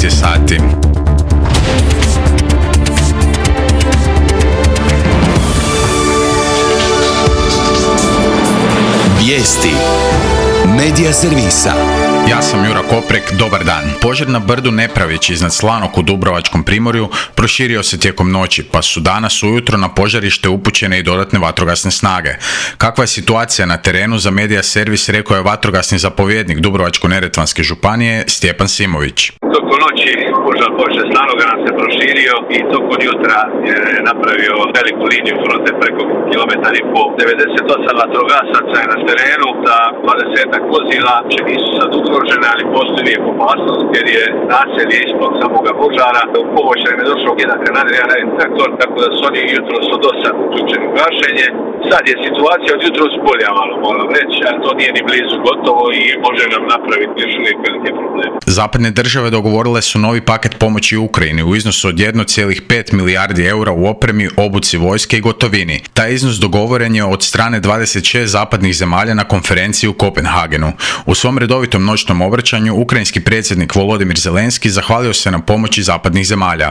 je sati. Vijesti Medija servisa. Ja sam Jura Koprek, dobar dan. Požar na brdu Nepravić iznad Slanog u Dubrovačkom primorju proširio se tijekom noći, pa su danas ujutro na požarište upućene i dodatne vatrogasne snage. Kakva je situacija na terenu za Medija servis, rekao je vatrogasni zapovjednik Dubrovačko-neretvanske županije Stjepan Simović. Tokom noći požar površe Slanoga nam se proširio i tokom jutra je napravio veliku liniju fronte preko kilometar i pol. 98 vatrogasaca je na terenu, za 20 vozila, će nisu sad ugrožene, ali postoji uvijek opasnost jer je naselje ispod samoga požara. U pomoć nam je došao jedan granadar, jedan traktor, tako da su oni jutro su dosad uključeni u gašenje. Sad je situacija od jutro bolja malo, moram reći, a to nije ni blizu gotovo i može nam napraviti još uvijek velike probleme. Zapadne države dogovorile su novi paket pomoći Ukrajini u iznosu od 1,5 milijardi eura u opremi, obuci vojske i gotovini. Taj iznos dogovoren je od strane 26 zapadnih zemalja na konferenciji u Kopenhagenu. U svom redovitom noćnom obraćanju ukrajinski predsjednik Volodimir Zelenski zahvalio se na pomoći zapadnih zemalja.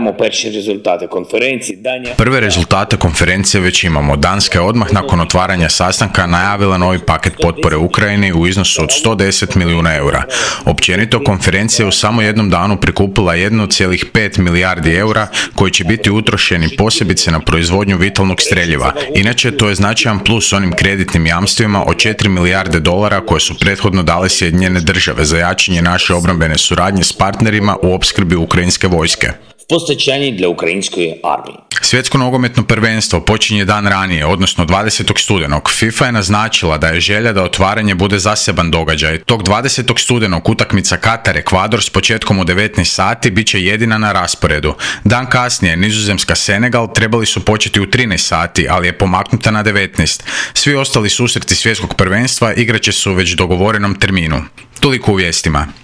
Prve rezultate konferencije već imamo. Danska je odmah nakon otvaranja sastanka najavila novi paket potpore Ukrajini u iznosu od 110 milijuna eura. Općenito, konferencija u samo jednom danu prikupila 1,5 milijardi eura koji će biti utrošeni posebice na proizvodnju vitalnog streljiva. Inače, to je značajan plus onim kreditnim jamstvima od 4 milijarde dolara koje su prethodno dale Sjedinjene države za jačanje naše obrambene suradnje s partnerima u opskrbi ukrajinske vojske. Для української армії. Svjetsko nogometno prvenstvo počinje dan ranije, odnosno 20. studenog. FIFA je naznačila da je želja da otvaranje bude zaseban događaj. Tog 20. studenog utakmica Katar-Ekvador s početkom u 19 sati bit će jedina na rasporedu. Dan kasnije Nizozemska-Senegal trebali su početi u 13 sati, ali je pomaknuta na 19. Svi ostali susreti svjetskog prvenstva igraće se u već dogovorenom terminu. Toliko u vijestima.